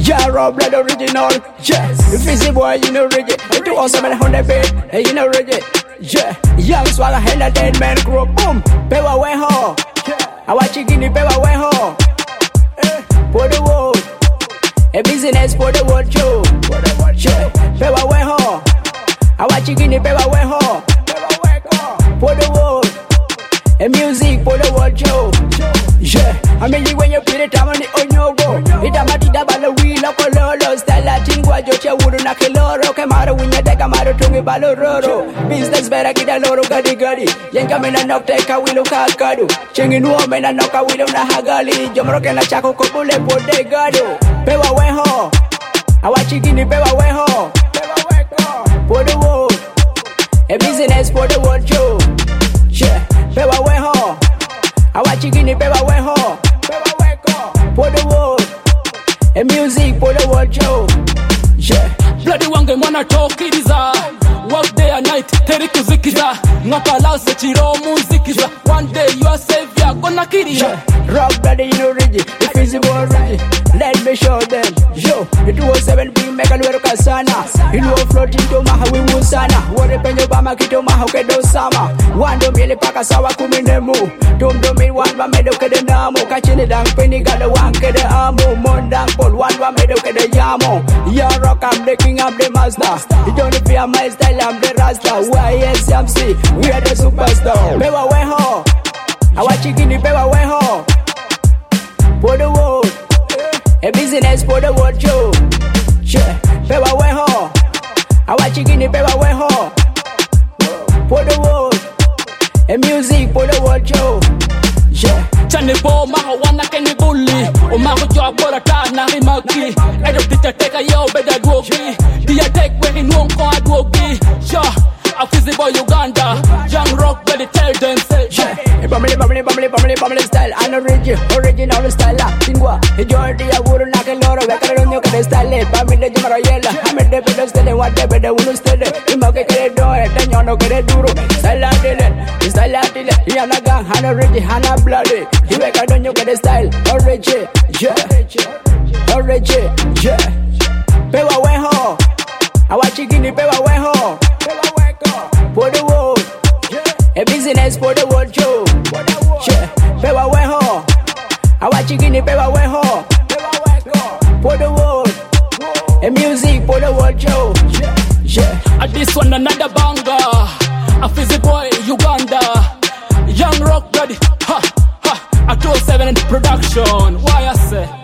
Yeah, Rob Blood original. Yes, the Fizzy boy, you know reggae. I do also man on the bed, hey, you know reggae. Yeah, young swagger, hella dead man crew. Boom, pewa way ho. I watch you guinea pewa way ho. For the world, a business for the world, Joe. Yeah, pewa way ho. I watch you guinea pewa way ho. For the world, a music for the world, Joe. Yeah, I mean you when you put it down on the onyogo. It amati da balo wheel up a lolo. Stella tingwa jocha wuru na keloro. Kamara winya de kamara tungi balo roro. Business better get a loro gadi gadi. Yenka mena nok take a wheel of kakadu. Chingin woman and knock a wheel of na hagali. Jomroke na chako kopule po de gado. Pewa weho. I watch you guinea pewa weho. For the world, a business for the world, Joe. Yeah, pewa weho. I watch you guinea pewa weho. For the world, a music for the world, Joe. Yeah. Bloody wange mwana tokiriza. Work day and night, teri kuzikiza. Ngapa lao sechiro muzikiza. One day you are savior, gonna kill you. Rock bloody, you know Reggie, the Fizzy boy Reggie. Let me show them, yo. The 207 big mega lwero kasana. You know floating to maha we musana. Wore penyo bama kito maha kedo sama. Wando mili paka sawa kuminemu. Dum mi wanwa medo kede namo. Kachini dang penny gala wan kede amo. Mondang pol wanwa medo kede yamo. Yeah, rock, I'm the king, I'm the master. You don't fear my style, I'm the rasta. YSMC, we are the superstar. Pewa weho. I watch you guinea pewa weho. For the world, a business for the world, Joe. Yeah, pewa weho. I watch you guinea pewa weho. For the world, a music for the world, Joe. Yeah. Chane bo maho wana keni bully. O maho joa bora ta na rimaki. Edo tita teka yo beda duogi. Dia tek we in won't go duogi. Yeah, a Fizzy boy Uganda. Young rock ready tell them say. Yeah, bubbly style. I know original style. Tingwa, a Jordi, I wouldn't knock a lot of Veteran Yoka style. Pamela Jamarayella, I made the pedals tell what the better will stay. You make a door, then you know get a duro. Style Yanaga, Hana Reggie, Hana Bloody. You make a don't you get a style. Origi, yeah. Pewa weho. I watch you guinea pewa weho. For the world, a business for the world, Joe. Yeah, pewa weho. I watch you guinea pewa weho. For the world, a music for the world, Joe. Yeah. This one another banger. A Fizzy boy Uganda. Young rock daddy. Ha ha. A 207 production. Why I say?